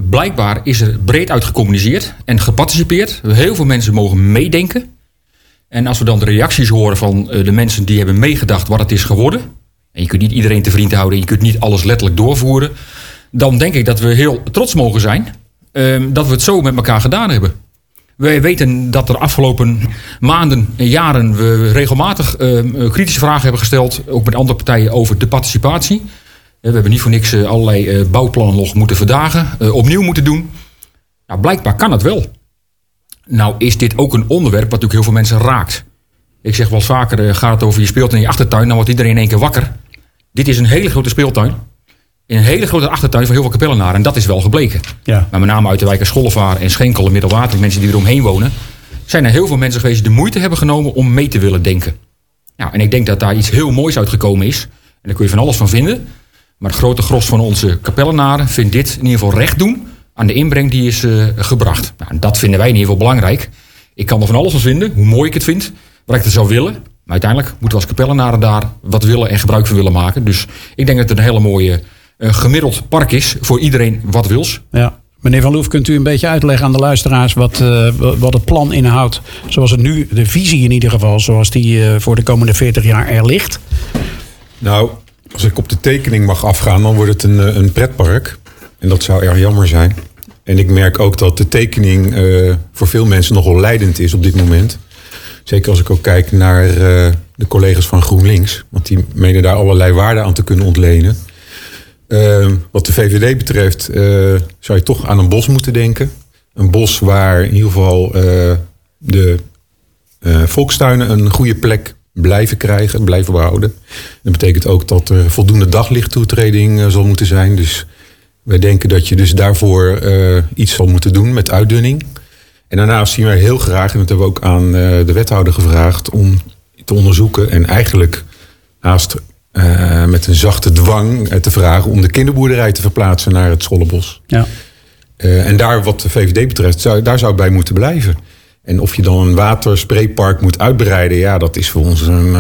blijkbaar is er breed uit gecommuniceerd en geparticipeerd. Heel veel mensen mogen meedenken. En als we dan de reacties horen van de mensen die hebben meegedacht wat het is geworden. En je kunt niet iedereen te vriend houden. Je kunt niet alles letterlijk doorvoeren. Dan denk ik dat we heel trots mogen zijn. Dat we het zo met elkaar gedaan hebben. Wij weten dat er afgelopen maanden en jaren we regelmatig kritische vragen hebben gesteld. Ook met andere partijen over de participatie. We hebben niet voor niks allerlei bouwplannen nog moeten verdagen. Opnieuw moeten doen. Nou, blijkbaar kan het wel. Nou is dit ook een onderwerp wat natuurlijk heel veel mensen raakt. Ik zeg wel eens vaker, gaat het over je speeltuin in je achtertuin. Dan wordt iedereen in één keer wakker. Dit is een hele grote speeltuin. In een hele grote achtertuin van heel veel kapellenaren. En dat is wel gebleken. Ja. Maar met name uit de wijken Schollevaar en Schenkel en Middelwater. Mensen die eromheen wonen. Zijn er heel veel mensen geweest die de moeite hebben genomen om mee te willen denken. Nou, en ik denk dat daar iets heel moois uitgekomen is. En daar kun je van alles van vinden. Maar het grote gros van onze kapellenaren vindt dit in ieder geval recht doen aan de inbreng die is gebracht. Nou, dat vinden wij in ieder geval belangrijk. Ik kan er van alles van vinden, hoe mooi ik het vind, wat ik er zou willen. Maar uiteindelijk moeten we als kapellenaren daar wat willen en gebruik van willen maken. Dus ik denk dat het een hele mooie gemiddeld park is voor iedereen wat wils. Ja. Meneer Van Loef, kunt u een beetje uitleggen aan de luisteraars wat het plan inhoudt? Zoals het nu, de visie in ieder geval, zoals die voor de komende 40 jaar er ligt? Nou, als ik op de tekening mag afgaan, dan wordt het een pretpark. En dat zou erg jammer zijn. En ik merk ook dat de tekening voor veel mensen nogal leidend is op dit moment. Zeker als ik ook kijk naar de collega's van GroenLinks. Want die menen daar allerlei waarden aan te kunnen ontlenen. Wat de VVD betreft zou je toch aan een bos moeten denken. Een bos waar in ieder geval de volkstuinen een goede plek blijven krijgen, blijven behouden. Dat betekent ook dat er voldoende daglichttoetreding zal moeten zijn. Dus wij denken dat je dus daarvoor iets zal moeten doen met uitdunning. En daarnaast zien wij heel graag, en dat hebben we ook aan de wethouder gevraagd, om te onderzoeken en eigenlijk haast met een zachte dwang te vragen om de kinderboerderij te verplaatsen naar het Schollebos. Ja. En daar, wat de VVD betreft, daar zou bij moeten blijven. En of je dan een waterspreepark moet uitbreiden, ja, dat is voor ons een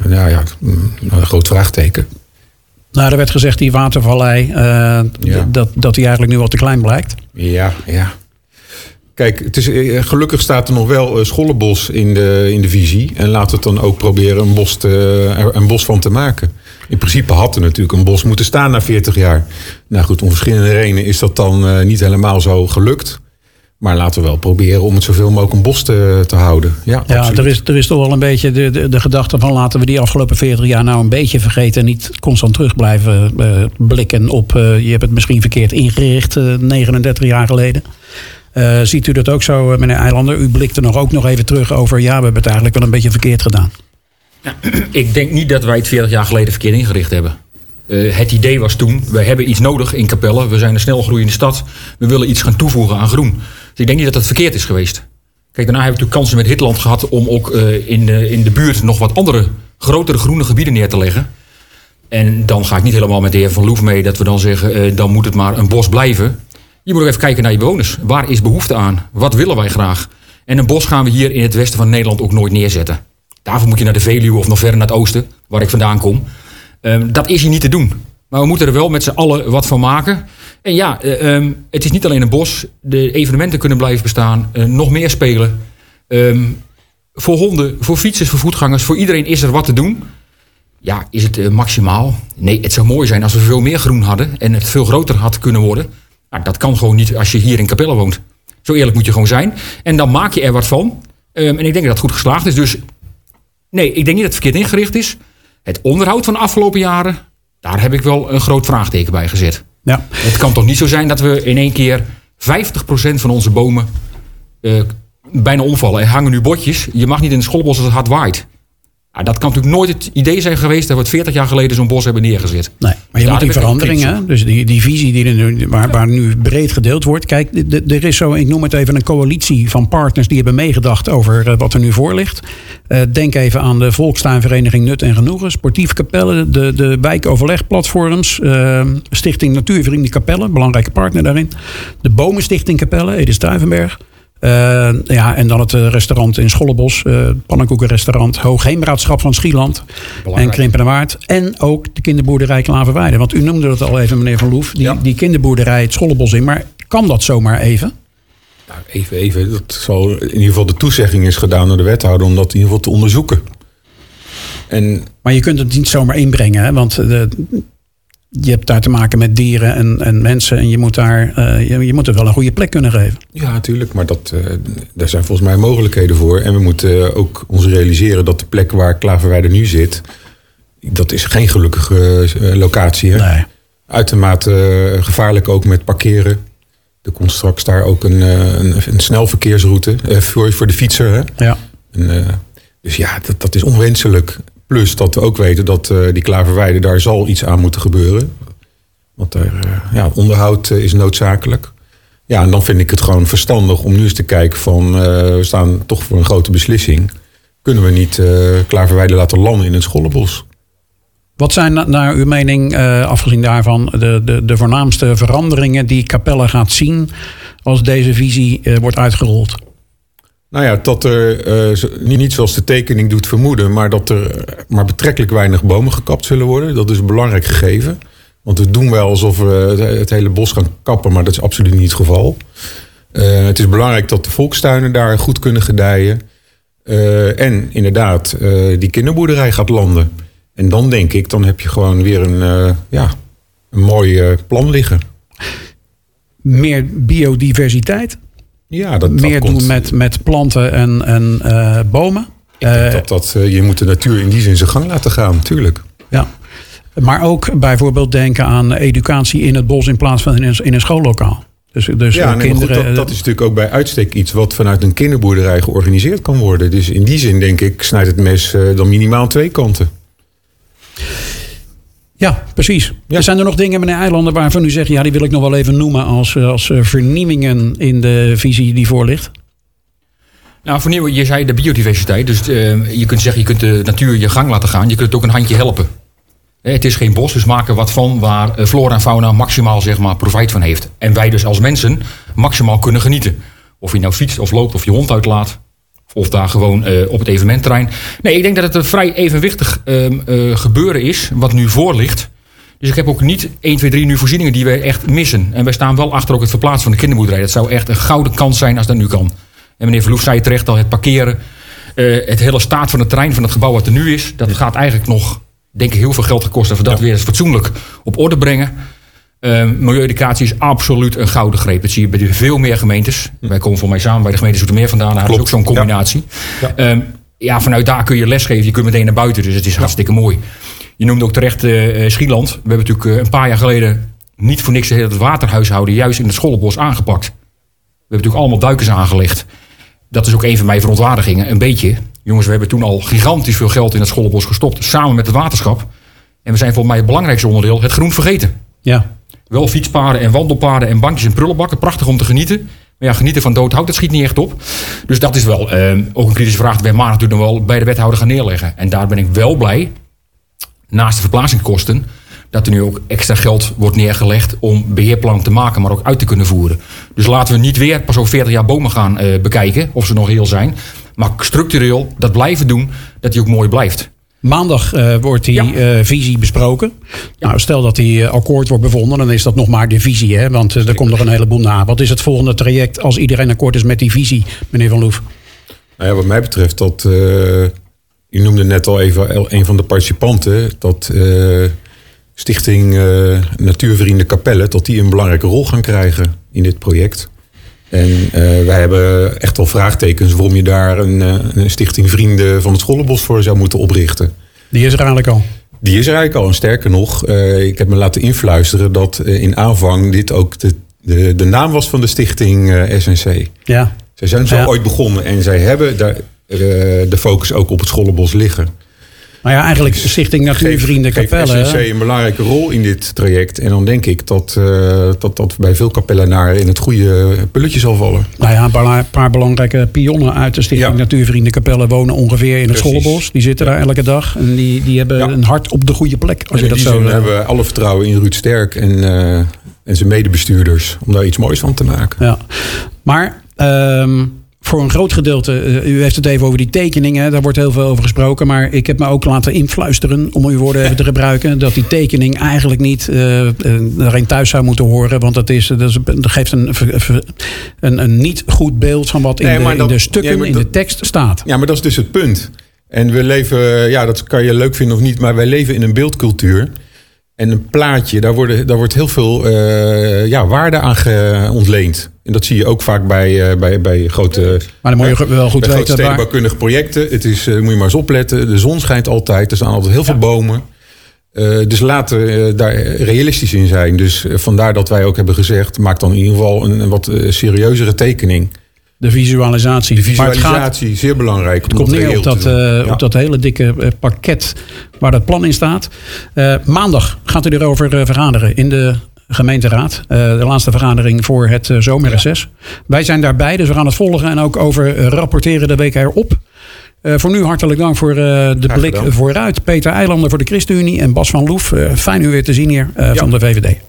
groot vraagteken. Nou, er werd gezegd die watervallei, dat die eigenlijk nu al te klein blijkt. Ja. Kijk, het is, gelukkig staat er nog wel Schollebos in de visie. En laten we het dan ook proberen een bos van te maken. In principe had er natuurlijk een bos moeten staan na 40 jaar. Nou goed, om verschillende redenen is dat dan niet helemaal zo gelukt. Maar laten we wel proberen om het zoveel mogelijk een bos te houden. Ja, er is toch wel een beetje de gedachte van laten we die afgelopen 40 jaar nou een beetje vergeten. En niet constant terug blijven blikken op je hebt het misschien verkeerd ingericht 39 jaar geleden. Ziet u dat ook zo, meneer Eilander? U blikt er ook nog even terug over we hebben het eigenlijk wel een beetje verkeerd gedaan. Ja, ik denk niet dat wij het 40 jaar geleden verkeerd ingericht hebben. Het idee was toen, we hebben iets nodig in Capelle. We zijn een snel groeiende stad. We willen iets gaan toevoegen aan groen. Dus ik denk niet dat dat verkeerd is geweest. Kijk, daarna hebben we natuurlijk kansen met Hitland gehad om ook in de buurt nog wat andere, grotere groene gebieden neer te leggen. En dan ga ik niet helemaal met de heer Van Loef mee dat we dan zeggen, dan moet het maar een bos blijven. Je moet ook even kijken naar je bewoners. Waar is behoefte aan? Wat willen wij graag? En een bos gaan we hier in het westen van Nederland ook nooit neerzetten. Daarvoor moet je naar de Veluwe of nog verder naar het oosten, waar ik vandaan kom. Dat is hier niet te doen. Maar we moeten er wel met z'n allen wat van maken. En ja, het is niet alleen een bos. De evenementen kunnen blijven bestaan. Nog meer spelen. Voor honden, voor fietsers, voor voetgangers. Voor iedereen is er wat te doen. Ja, is het maximaal? Nee, het zou mooi zijn als we veel meer groen hadden. En het veel groter had kunnen worden. Nou, dat kan gewoon niet als je hier in Capelle woont. Zo eerlijk moet je gewoon zijn. En dan maak je er wat van. En ik denk dat het goed geslaagd is. Dus nee, ik denk niet dat het verkeerd ingericht is. Het onderhoud van de afgelopen jaren, daar heb ik wel een groot vraagteken bij gezet. Ja. Het kan toch niet zo zijn dat we in één keer 50% van onze bomen bijna omvallen. Er hangen nu botjes. Je mag niet in het Schollebos als het hard waait. Ja, dat kan natuurlijk nooit het idee zijn geweest dat we het 40 jaar geleden zo'n bos hebben neergezet. Nee, maar je moet die veranderingen, dus die visie waar nu breed gedeeld wordt. Kijk, er is zo, ik noem het even, een coalitie van partners die hebben meegedacht over wat er nu voor ligt. Denk even aan de Volkstuinvereniging Nut en Genoegen, Sportief Capelle, de wijkoverlegplatforms, Stichting Natuurvrienden Capelle, belangrijke partner daarin. De Bomenstichting Capelle, Edith Stuyvenberg. En dan het restaurant in Schollebos, pannenkoekenrestaurant, Hoogheemraadschap van Schieland en Krimpenerwaard. En ook de kinderboerderij Klaverweide. Want u noemde het al even, meneer Van Loef, die kinderboerderij het Schollebos in. Maar Kan dat zomaar even? Nou, even. Dat zal in ieder geval de toezegging is gedaan door de wethouder om dat in ieder geval te onderzoeken. Maar je kunt het niet zomaar inbrengen, hè? Want je hebt daar te maken met dieren en mensen. En je moet het wel een goede plek kunnen geven. Ja, natuurlijk. Maar daar zijn volgens mij mogelijkheden voor. En we moeten ook ons realiseren dat de plek waar Klaverweide nu zit, dat is geen gelukkige locatie. Hè? Nee. Uitermate gevaarlijk ook met parkeren. Er komt straks daar ook een snelverkeersroute voor de fietser. Hè? Ja. Dus ja, dat is onwenselijk. Plus dat we ook weten dat die Klaverweide, daar zal iets aan moeten gebeuren. Want daar, onderhoud is noodzakelijk. Ja, en dan vind ik het gewoon verstandig om nu eens te kijken van, we staan toch voor een grote beslissing. Kunnen we niet Klaverweide laten landen in het Schollebos? Wat zijn naar uw mening, afgezien daarvan, de voornaamste veranderingen die Capelle gaat zien als deze visie wordt uitgerold? Nou ja, dat er niet zoals de tekening doet vermoeden, maar dat er maar betrekkelijk weinig bomen gekapt zullen worden. Dat is een belangrijk gegeven. Want we doen wel alsof we het hele bos gaan kappen, maar dat is absoluut niet het geval. Het is belangrijk dat de volkstuinen daar goed kunnen gedijen. En inderdaad, die kinderboerderij gaat landen. En dan denk ik, dan heb je gewoon weer een mooi plan liggen. Meer biodiversiteit? Ja, dat meer komt doen met planten en bomen? Ik denk je moet de natuur in die zin zijn gang laten gaan, natuurlijk. Ja. Maar ook bijvoorbeeld denken aan educatie in het bos in plaats van in een schoollokaal. Dus ja, kinderen, goed, dat is natuurlijk ook bij uitstek iets wat vanuit een kinderboerderij georganiseerd kan worden. Dus in die zin denk ik, snijdt het mes dan minimaal 2 kanten. Ja, precies. Ja. Zijn er nog dingen, meneer Eilanden, waarvan u zegt, ja, die wil ik nog wel even noemen als vernieuwingen in de visie die voor ligt? Nou, vernieuwen, je zei de biodiversiteit. Dus je kunt zeggen, je kunt de natuur je gang laten gaan. Je kunt het ook een handje helpen. Het is geen bos, dus maken wat van waar flora en fauna maximaal profijt van heeft. En wij dus als mensen maximaal kunnen genieten. Of je nou fietst of loopt of je hond uitlaat. Of daar gewoon op het evenementterrein. Nee, ik denk dat het een vrij evenwichtig gebeuren is wat nu voor ligt. Dus ik heb ook niet 1, 2, 3 nu voorzieningen die we echt missen. En wij staan wel achter ook het verplaatsen van de kinderboerderij. Dat zou echt een gouden kans zijn als dat nu kan. En meneer Verloef zei terecht al, het parkeren. Het hele staat van het terrein van het gebouw wat er nu is. Dat gaat eigenlijk nog, denk ik, heel veel geld gekost. Of we dat weer eens fatsoenlijk op orde brengen. Milieueducatie is absoluut een gouden greep. Dat zie je bij veel meer gemeentes. Wij komen voor mij samen bij de gemeente Zoetermeer vandaan. Daar is ook zo'n combinatie. Ja. Vanuit daar kun je lesgeven. Je kunt meteen naar buiten. Dus het is hartstikke mooi. Je noemde ook terecht Schieland. We hebben natuurlijk een paar jaar geleden niet voor niks het waterhuishouden juist in het Schollebos aangepakt. We hebben natuurlijk allemaal duikers aangelegd. Dat is ook een van mijn verontwaardigingen. Een beetje. Jongens, we hebben toen al gigantisch veel geld in het Schollebos gestopt. Samen met het waterschap. En we zijn volgens mij het belangrijkste onderdeel het groen vergeten. Ja. Wel fietspaden en wandelpaden en bankjes en prullenbakken. Prachtig om te genieten. Maar ja, genieten van dood hout, dat schiet niet echt op. Dus dat is wel ook een kritische vraag die wij maar natuurlijk nog wel bij de wethouder gaan neerleggen. En daar ben ik wel blij, naast de verplaatsingskosten, dat er nu ook extra geld wordt neergelegd om beheerplannen te maken, maar ook uit te kunnen voeren. Dus laten we niet weer pas over 40 jaar bomen gaan bekijken, of ze nog heel zijn. Maar structureel dat blijven doen, dat die ook mooi blijft. Maandag wordt die visie besproken. Ja. Nou, stel dat die akkoord wordt bevonden, dan is dat nog maar de visie. Hè? Want er komt nog een heleboel na. Wat is het volgende traject als iedereen akkoord is met die visie, meneer Van Loef? Nou ja, wat mij betreft, u noemde net al even een van de participanten, dat Stichting Natuurvrienden Capelle, dat die een belangrijke rol gaan krijgen in dit project. En wij hebben echt wel vraagtekens waarom je daar een stichting Vrienden van het Schollebos voor zou moeten oprichten. Die is er eigenlijk al. Die is er eigenlijk al. En sterker nog, ik heb me laten influisteren dat in aanvang dit ook de naam was van de stichting SNC. Ja. Zij zijn zo ooit begonnen en zij hebben daar de focus ook op het Schollebos liggen. Nou ja, eigenlijk Stichting Natuurvrienden Capelle. Geeft SNC een belangrijke rol in dit traject. En dan denk ik dat bij veel kapellenaren in het goede pulletje zal vallen. Nou ja, een paar belangrijke pionnen uit de Stichting Natuurvrienden Capelle wonen ongeveer in het Schollebos. Die zitten daar elke dag. En die hebben een hart op de goede plek. Als je dat zo hebben we alle vertrouwen in Ruud Sterk en zijn medebestuurders om daar iets moois van te maken. Ja. Maar voor een groot gedeelte, u heeft het even over die tekeningen, daar wordt heel veel over gesproken. Maar ik heb me ook laten influisteren, om uw woorden even te gebruiken, dat die tekening eigenlijk niet daarin thuis zou moeten horen. Want dat geeft een niet goed beeld van wat in de stukken, in de tekst staat. Ja, maar dat is dus het punt. En we leven, dat kan je leuk vinden of niet, maar wij leven in een beeldcultuur. En een plaatje, daar wordt heel veel waarde aan ontleend. En dat zie je ook vaak bij grote, maar dan moet je wel goed weten, stedenbouwkundige projecten. Het is, moet je maar eens opletten. De zon schijnt altijd. Er staan altijd heel veel bomen. Dus laten we daar realistisch in zijn. Dus vandaar dat wij ook hebben gezegd, maak dan in ieder geval een wat serieuzere tekening. De visualisatie. De visualisatie, zeer belangrijk. Het komt neer op dat hele dikke pakket waar dat plan in staat. Maandag gaat u erover vergaderen in de gemeenteraad. De laatste vergadering voor het zomerreces. Wij zijn daarbij, dus we gaan het volgen en ook over rapporteren de week erop. Voor nu hartelijk dank voor de blik vooruit. Peter Eilander voor de ChristenUnie en Bas van Loef. Fijn u weer te zien hier van de VVD.